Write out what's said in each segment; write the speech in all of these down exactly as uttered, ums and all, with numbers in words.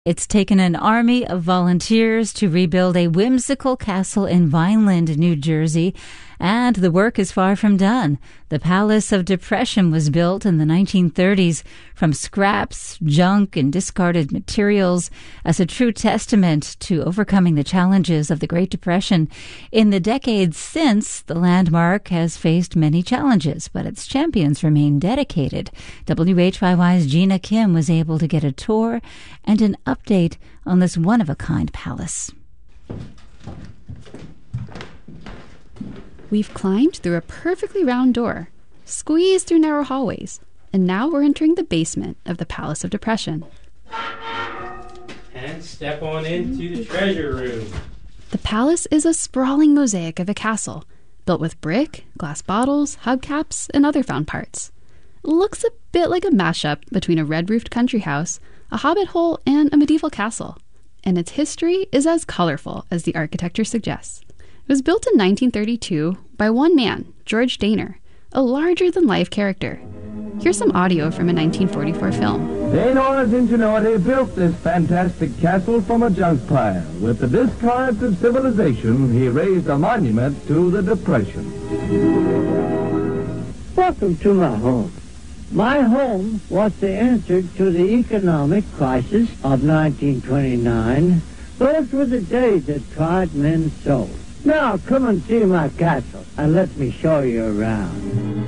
It's taken an army of volunteers to rebuild a whimsical castle in Vineland, New Jersey, and the work is far from done. The Palace of Depression was built in the nineteen thirties from scraps, junk, and discarded materials as a true testament to overcoming the challenges of the Great Depression. In the decades since, the landmark has faced many challenges, but its champions remain dedicated. W H Y Y's Gina Kim was able to get a tour and an update on this one-of-a-kind palace. We've climbed through a perfectly round door, squeezed through narrow hallways, and now we're entering the basement of the Palace of Depression. And step on into the treasure room. The palace is a sprawling mosaic of a castle, built with brick, glass bottles, hubcaps, and other found parts. It looks a bit like a mashup between a red-roofed country house, a hobbit hole, and a medieval castle. And its history is as colorful as the architecture suggests. It was built in nineteen thirty-two by one man, George Dehner, a larger-than-life character. Here's some audio from a nineteen forty-four film. Dehner's ingenuity built this fantastic castle from a junk pile. With the discards of civilization, he raised a monument to the Depression. Welcome to my home. My home was the answer to the economic crisis of nineteen twenty-nine. Those were the days that tried men's souls. Now come and see my castle and let me show you around.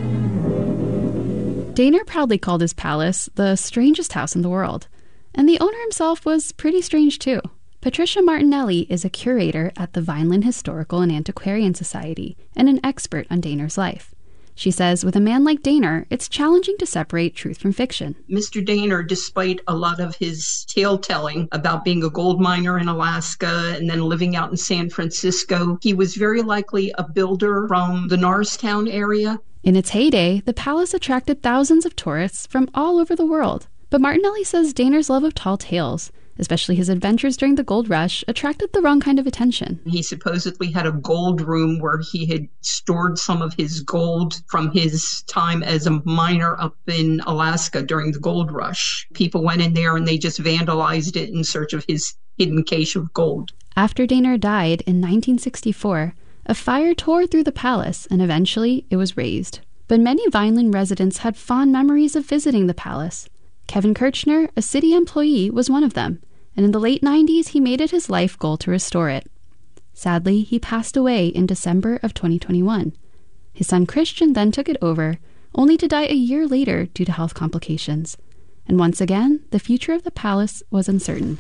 Dehner proudly called his palace the strangest house in the world. And the owner himself was pretty strange too. Patricia Martinelli is a curator at the Vineland Historical and Antiquarian Society and an expert on Dehner's life. She says with a man like Dehner, it's challenging to separate truth from fiction. Mister Dehner, despite a lot of his tale-telling about being a gold miner in Alaska and then living out in San Francisco, he was very likely a builder from the Norristown area. In its heyday, the palace attracted thousands of tourists from all over the world. But Martinelli says Dehner's love of tall tales, especially his adventures during the gold rush, attracted the wrong kind of attention. He supposedly had a gold room where he had stored some of his gold from his time as a miner up in Alaska during the gold rush. People went in there and they just vandalized it in search of his hidden cache of gold. After Dehner died in nineteen sixty-four, a fire tore through the palace and eventually it was razed. But many Vineland residents had fond memories of visiting the palace. Kevin Kirchner, a city employee, was one of them, and in the late nineties he made it his life goal to restore it. Sadly, he passed away in December of twenty twenty-one. His son Christian then took it over, only to die a year later due to health complications. And once again, the future of the palace was uncertain.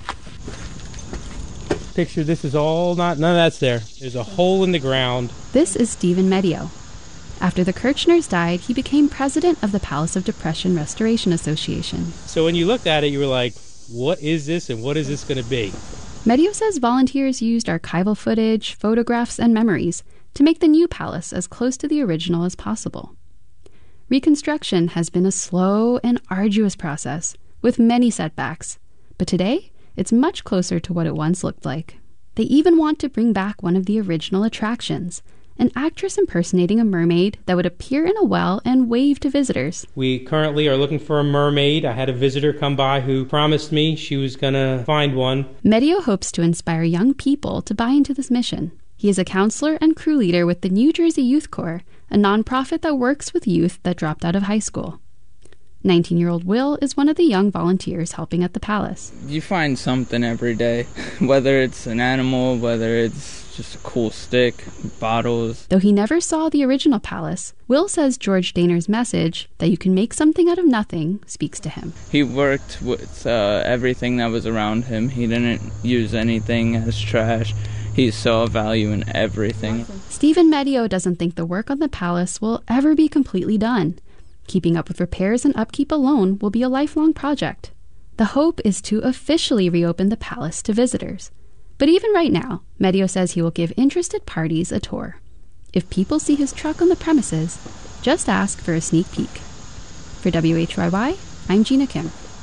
Picture this is all not, none of that's there. There's a hole in the ground. This is Stephen Medio. After the Kirchners died, he became president of the Palace of Depression Restoration Association. So when you looked at it, you were like, what is this and what is this going to be? Medio says volunteers used archival footage, photographs, and memories to make the new palace as close to the original as possible. Reconstruction has been a slow and arduous process, with many setbacks. But today, it's much closer to what it once looked like. They even want to bring back one of the original attractions, an actress impersonating a mermaid that would appear in a well and wave to visitors. We currently are looking for a mermaid. I had a visitor come by who promised me she was going to find one. Medio hopes to inspire young people to buy into this mission. He is a counselor and crew leader with the New Jersey Youth Corps, a nonprofit that works with youth that dropped out of high school. nineteen-year-old Will is one of the young volunteers helping at the palace. You find something every day, whether it's an animal, whether it's just a cool stick, bottles. Though he never saw the original palace, Will says George Dehner's message that you can make something out of nothing speaks to him. He worked with uh, everything that was around him. He didn't use anything as trash. He saw value in everything. Stephen Medio doesn't think the work on the palace will ever be completely done. Keeping up with repairs and upkeep alone will be a lifelong project. The hope is to officially reopen the palace to visitors. But even right now, Medio says he will give interested parties a tour. If people see his truck on the premises, just ask for a sneak peek. For W H Y Y, I'm Gina Kim.